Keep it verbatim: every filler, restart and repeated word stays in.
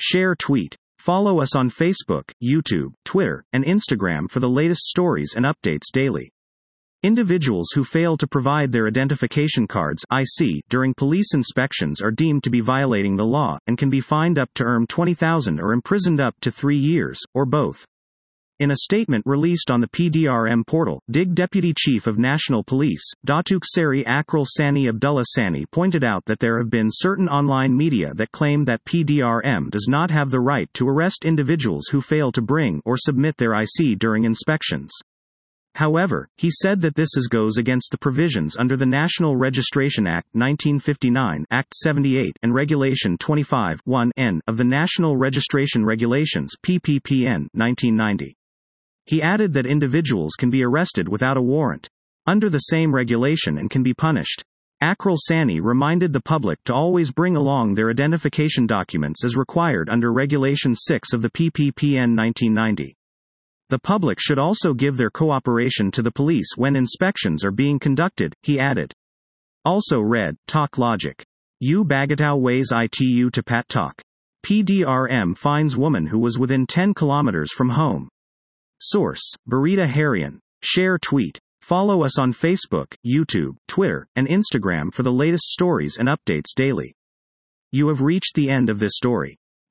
Share tweet. Follow us on Facebook, YouTube, Twitter, and Instagram for the latest stories and updates daily. Individuals who fail to provide their identification cards I C during police inspections are deemed to be violating the law, and can be fined up to twenty thousand dollars or imprisoned up to three years, or both. In a statement released on the P D R M portal, D I G Deputy Chief of National Police, Datuk Seri Akral Sani Abdullah Sani pointed out that there have been certain online media that claim that P D R M does not have the right to arrest individuals who fail to bring or submit their I C during inspections. However, he said that this is goes against the provisions under the National Registration Act nineteen fifty-nine, Act seventy-eight, and Regulation twenty-five one N of the National Registration Regulations P P P N nineteen ninety. He added that individuals can be arrested without a warrant under the same regulation and can be punished. Akral Sani reminded the public to always bring along their identification documents as required under Regulation six of the P P P N nineteen ninety. The public should also give their cooperation to the police when inspections are being conducted, he added. Also read, Talk Logic. U Bagatau ways I T U to Pat Talk. P D R M finds woman who was within ten kilometers from home. Source, Barita Harian. Share tweet. Follow us on Facebook, YouTube, Twitter, and Instagram for the latest stories and updates daily. You have reached the end of this story.